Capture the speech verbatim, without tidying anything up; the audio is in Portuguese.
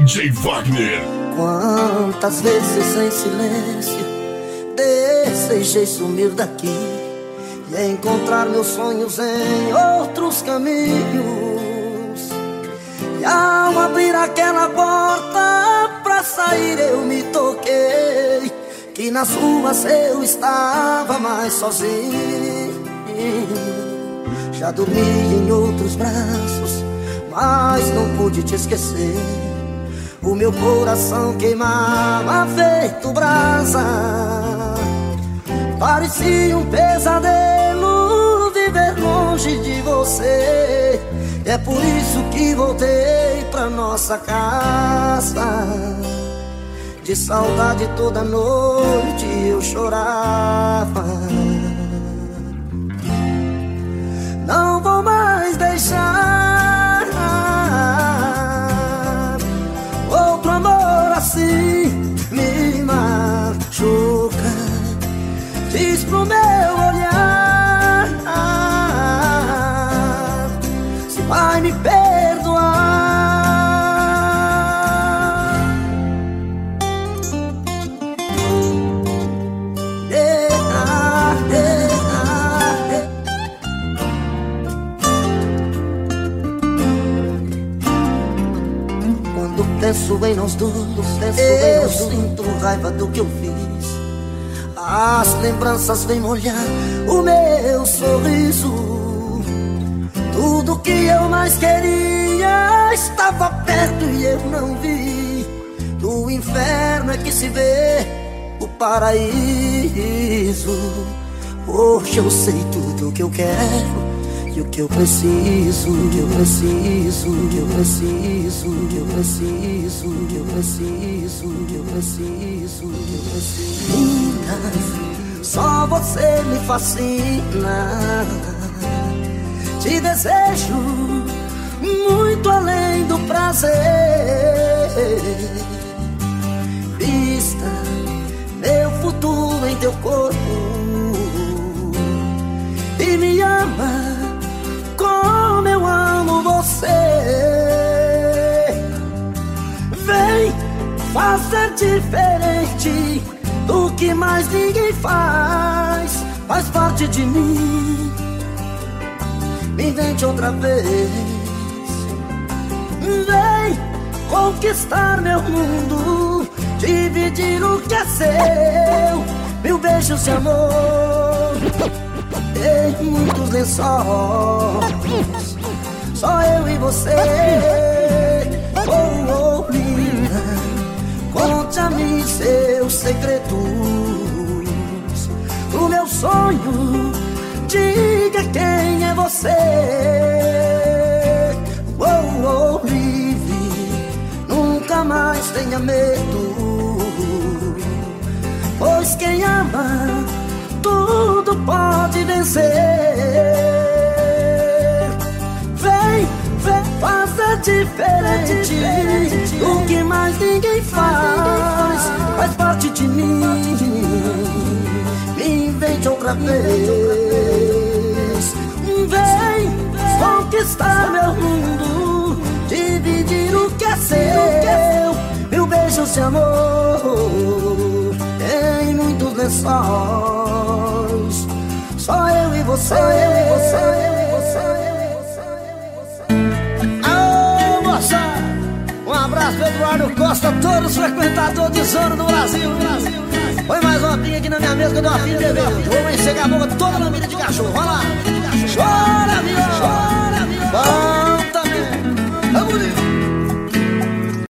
J Wagner. Quantas vezes em silêncio desejei sumir daqui e encontrar meus sonhos em outros caminhos. E ao abrir aquela porta pra sair eu me toquei que nas ruas eu estava mais sozinho. Já dormi em outros braços, mas não pude te esquecer. O meu coração queimava feito brasa. Parecia um pesadelo viver longe de você. É por isso que voltei pra nossa casa. De saudade toda noite eu chorava. Não vou mais deixar outro amor assim me machuca. Diz pro meu olhar se vai me perdoar. Yeah, yeah, yeah. Quando penso em nós dois, penso eu em sinto raiva do que eu fiz. As lembranças vêm molhar o meu sorriso. Tudo que eu mais queria estava perto e eu não vi. Do inferno é que se vê o paraíso. Hoje eu sei tudo o que eu quero e o que eu preciso, o que eu preciso, o que eu preciso, o que eu preciso, o que eu preciso, o que eu preciso, o que eu preciso. Linda, só você me fascina. Te desejo muito além do prazer. Vista meu futuro em teu corpo e me ama como eu amo você. Vem fazer diferente do que mais ninguém faz. Faz parte de mim. Me invente outra vez. Vem conquistar meu mundo, dividir o que é seu. Mil beijos de amor em muitos lençóis, só eu e você. Oh, oh, linda, conte a mim seus segredos. O meu sonho, diga quem é você. Oh, oh, livre, nunca mais tenha medo, pois quem ama tudo pode vencer. Vem, vem fazer diferente do que mais ninguém faz. Faz parte de mim. Me invente outra vez. Vem conquistar meu mundo, dividir o que é seu. Mil beijos de amor em muitos lençóis, só eu e você. Só eu e você, eu e você, eu e você. Alô, moça! Um abraço pro Eduardo Costa, todos os frequentadores de zona do Brasil, Brasil. Põe mais uma pinga aqui na minha mesa que eu dou uma pinga de